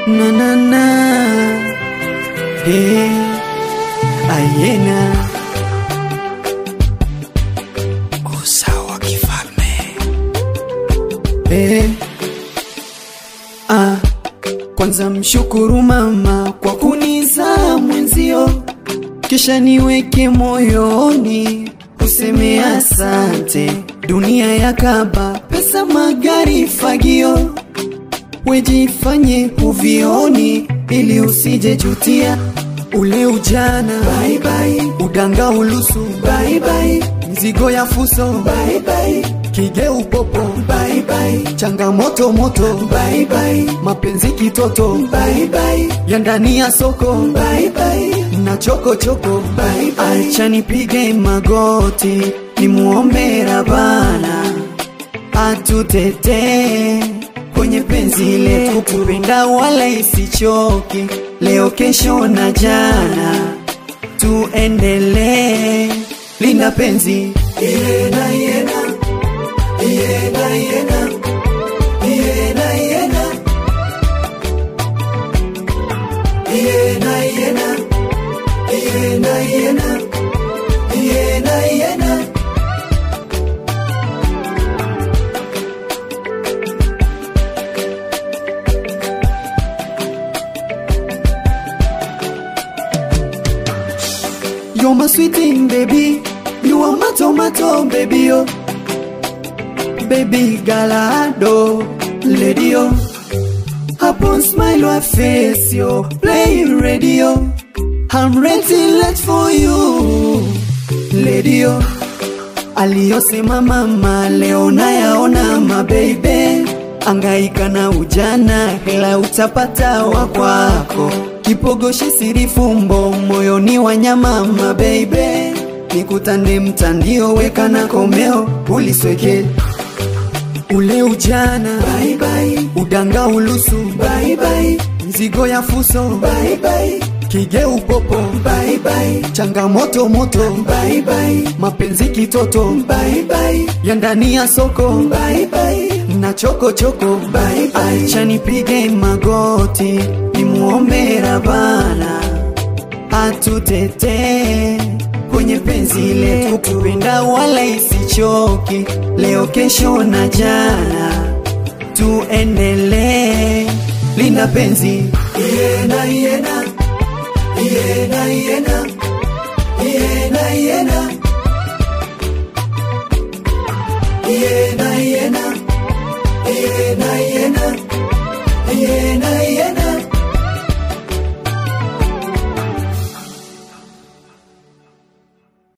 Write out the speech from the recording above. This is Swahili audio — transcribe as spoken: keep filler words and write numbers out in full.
Na na na, hey, ayena Usawa kifalme. hey. Ah, kwanza mshukuru mama kwa kunizaa mwenzio, kisha niweke moyoni useme asante. Dunia ya kaba, pesa, magari, fagio, wejifanye uvioni ili usije jutia ule ujana. Bye bye, udanga ulusu. Bye bye, mzigo ya fuso. Bye bye, kige upopo. Bye bye, changamoto moto. Bye bye, mapenzi kitoto. Bye bye, ya ndani ya soko. Bye bye, na choko choko. Bye bye, acha nipige magoti nimuombe Rabana atutete kwenye penzi letu, kupenda wala isichoki, leo kesho na jana tuendelee, linda penzi. Yena yena, yena yena, yena yena, yena yena, yena yena, yena yena. You're my sweet thing, baby. You are my tomato, baby, oh. Baby galado, lady, oh. Upon smile or face, yo. Play radio. I'm ready, late for you, lady, oh. Aliyosema mama, leo nayaona ma baby. Angaika na ujana, hela utapata wa kwako. Kipogoshi siri fumbo, moyoni wanyama ma baby. Nikutande mtandio, weka na komeo, ulisweke ule ujana. Bye bye, udanga ulusu. Bye bye, mzigo ya fuso. Bye bye, kige upopo. Bye bye, changamoto moto. Bye bye, mapenzi kitoto. Bye bye, ya ndani ya soko. Bye bye, na choko choko. Bye bye, acha nipige magoti nimuombe Rabana atutete kwenye penzi letu, kupenda wala isichoki, leo kesho na jana tuendelee, linda penzi. Yena yena, yena yena,